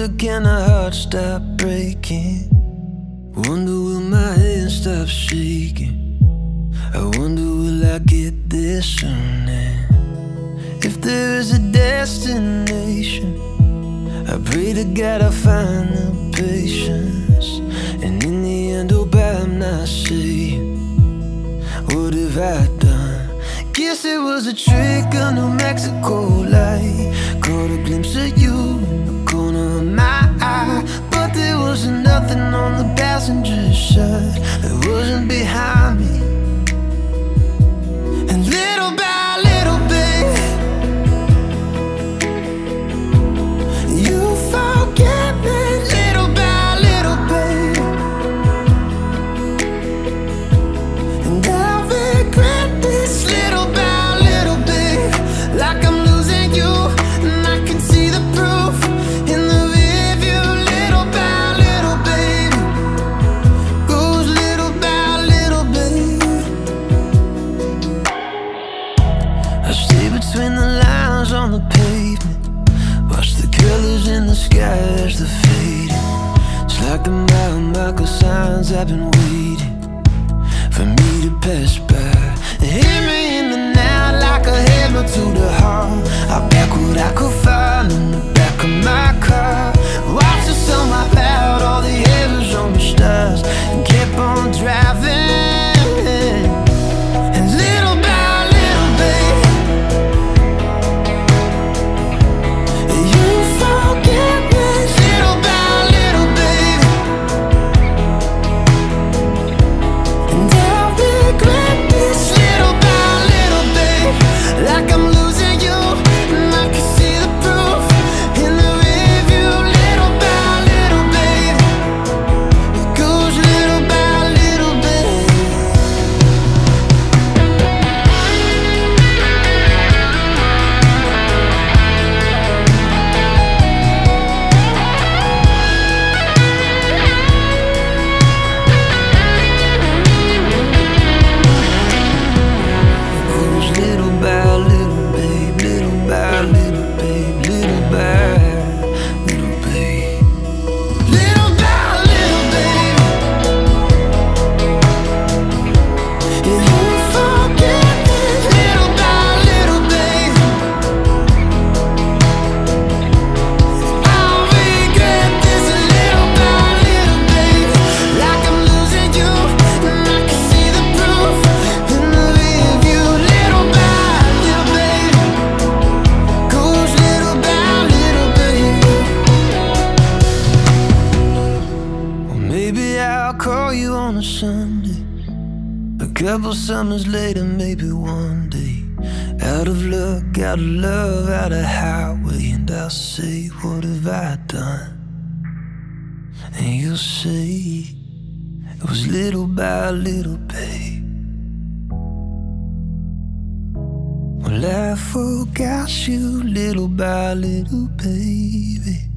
wonder, can a heart stop breaking? Wonder, will my hand stop shaking? I wonder, will I get there soon? And if there is a destination, I pray to God I find the patience. And in the end, hope I'm not saying, what have I done? Guess it was a trick of New Mexico light. Caught a glimpse of you in the corner of my eye, but there wasn't nothing on the passenger side that wasn't behind me. And little by little, babe, you forget me. Little by little, babe, and I regret this. Little by little, babe, like I'm losing you, and I can see the proof in the rearview. Little by little, babe, goes little by little, babe. I stay between the lines on the pavement, watch the colors in the sky as they're fading. It's like the mile-marker signs I've been waiting for me to pass by. Hit me in the night like a hammer to the heart. I pack what I could find in the back of my car. Watch the sun wipe out all the errors on the stars and kept on driving. And little by little, babe, you forget me. Little by little, babe, and I regret this. Little by little, babe, like I'm losing you, and I can see the proof in the rearview. Little by little, babe, it goes little by little, babe. Goes little by little, babe, little by little, babe, little by little, babe. Little by little, babe, and you forget this. Little by little, babe, I regret this. Little by little, babe, like I'm losing you, and I can see the proof in the rearview. Little by little, babe, goes little by little, babe. Well, maybe I'll call you on a Sunday, a couple summers later, maybe one day. Out of luck, out of love, out of highway, and I'll say, what have I done? And you'll say, it was little by little, babe. Well, I forgot you little by little, baby.